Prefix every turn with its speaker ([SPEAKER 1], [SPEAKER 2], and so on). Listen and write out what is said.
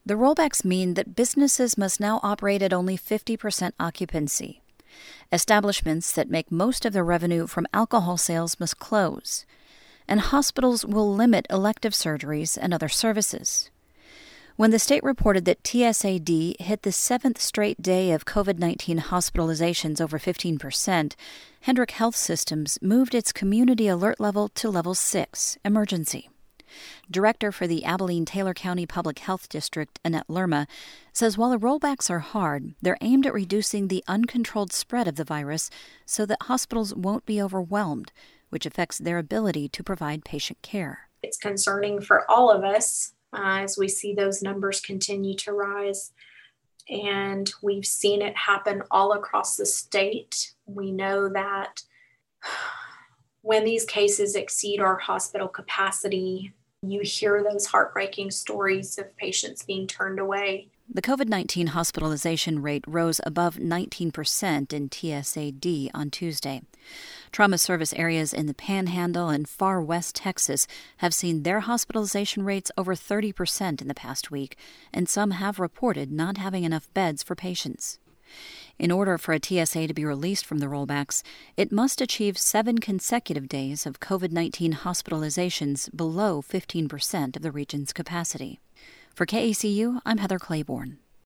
[SPEAKER 1] The rollbacks mean that businesses must now operate at only 50% occupancy. Establishments that make most of their revenue from alcohol sales must close. And hospitals will limit elective surgeries and other services. When the state reported that TSAD hit the 7th straight day of COVID-19 hospitalizations over 15%, Hendrick Health Systems moved its community alert level to level 6, emergency. Director for the Abilene-Taylor County Public Health District, Annette Lerma, says while the rollbacks are hard, they're aimed at reducing the uncontrolled spread of the virus so that hospitals won't be overwhelmed, which affects their ability to provide patient care.
[SPEAKER 2] It's concerning for all of us as we see those numbers continue to rise. And we've seen it happen all across the state. We know that when these cases exceed our hospital capacity, you hear those heartbreaking stories of patients being turned away.
[SPEAKER 1] The COVID-19 hospitalization rate rose above 19% in TSAD on Tuesday. Trauma service areas in the Panhandle and far west Texas have seen their hospitalization rates over 30% in the past week, and some have reported not having enough beds for patients. In order for a TSA to be released from the rollbacks, it must achieve 7 consecutive days of COVID-19 hospitalizations below 15% of the region's capacity. For KACU, I'm Heather Claiborne.